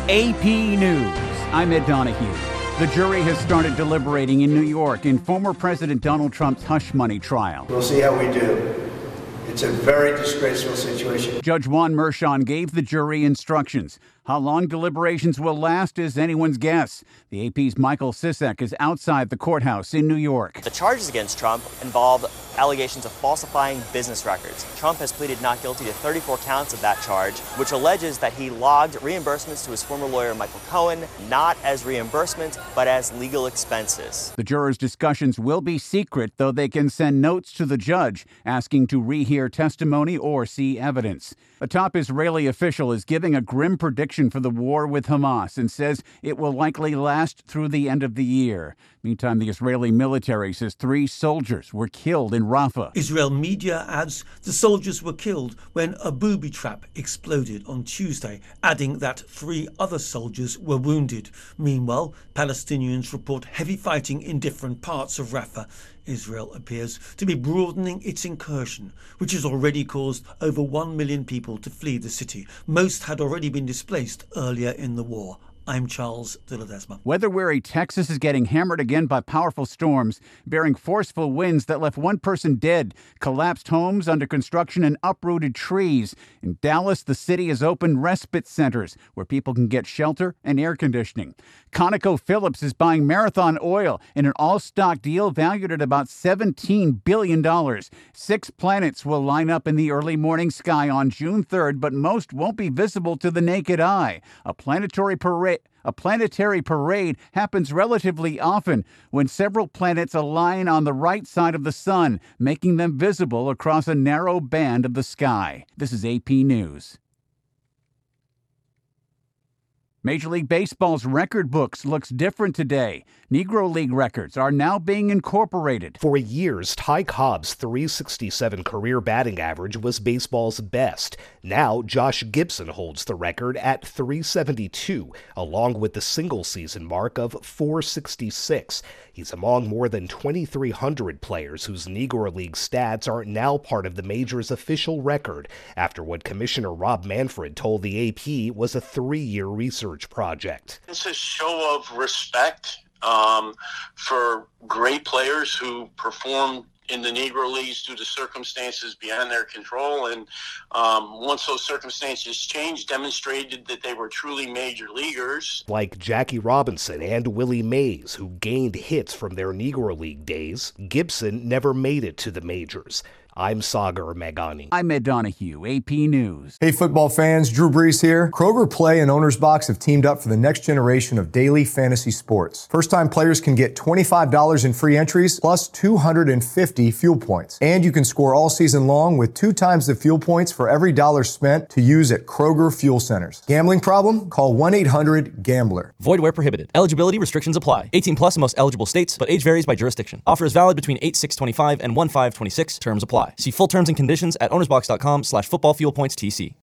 AP News. I'm Ed Donahue. The jury has started deliberating in New York in former President Donald Trump's hush money trial. We'll see how we do. It's a very disgraceful situation. Judge Juan Merchan gave the jury instructions. How long deliberations will last is anyone's guess. The AP's Michael Sisek is outside the courthouse in New York. The charges against Trump involve allegations of falsifying business records. Trump has pleaded not guilty to 34 counts of that charge, which alleges that he logged reimbursements to his former lawyer Michael Cohen, not as reimbursements, but as legal expenses. The jurors' discussions will be secret, though they can send notes to the judge asking to rehear testimony or see evidence. A top Israeli official is giving a grim prediction for the war with Hamas and says it will likely last through the end of the year. Meantime, the Israeli military says 3 soldiers were killed in Rafah. Israel media adds the soldiers were killed when a booby trap exploded on Tuesday, adding that 3 other soldiers were wounded. Meanwhile, Palestinians report heavy fighting in different parts of Rafah. Israel appears to be broadening its incursion, which has already caused over 1 million people to flee the city. Most had already been displaced earlier in the war. I'm Charles de Ledesma. Weather-weary Texas is getting hammered again by powerful storms, bearing forceful winds that left 1 person dead, collapsed homes under construction, and uprooted trees. In Dallas, the city has opened respite centers where people can get shelter and air conditioning. ConocoPhillips is buying Marathon Oil in an all-stock deal valued at about $17 billion. 6 planets will line up in the early morning sky on June 3rd, but most won't be visible to the naked eye. A planetary parade happens relatively often when several planets align on the right side of the sun, making them visible across a narrow band of the sky. This is AP News. Major League Baseball's record books looks different today. Negro League records are now being incorporated. For years, Ty Cobb's .367 career batting average was baseball's best. Now, Josh Gibson holds the record at .372, along with the single-season mark of .466. He's among more than 2,300 players whose Negro League stats are now part of the major's official record, after what Commissioner Rob Manfred told the AP was a 3-year research project. It's a show of respect for great players who perform in the Negro Leagues due to circumstances beyond their control, and once those circumstances changed, demonstrated that they were truly major leaguers. Like Jackie Robinson and Willie Mays, who gained hits from their Negro League days, Gibson never made it to the majors. I'm Sagar Meghani. I'm Ed Donahue, AP News. Hey football fans, Drew Brees here. Kroger Play and Owner's Box have teamed up for the next generation of daily fantasy sports. First-time players can get $25 in free entries plus 250 fuel points. And you can score all season long with 2 times the fuel points for every dollar spent to use at Kroger fuel centers. Gambling problem? Call 1-800-GAMBLER. Void where prohibited. Eligibility restrictions apply. 18 plus in most eligible states, but age varies by jurisdiction. Offer is valid between 8/6/25 and 1/5/26. Terms apply. See full terms and conditions at ownersbox.com/footballfuelpointstc.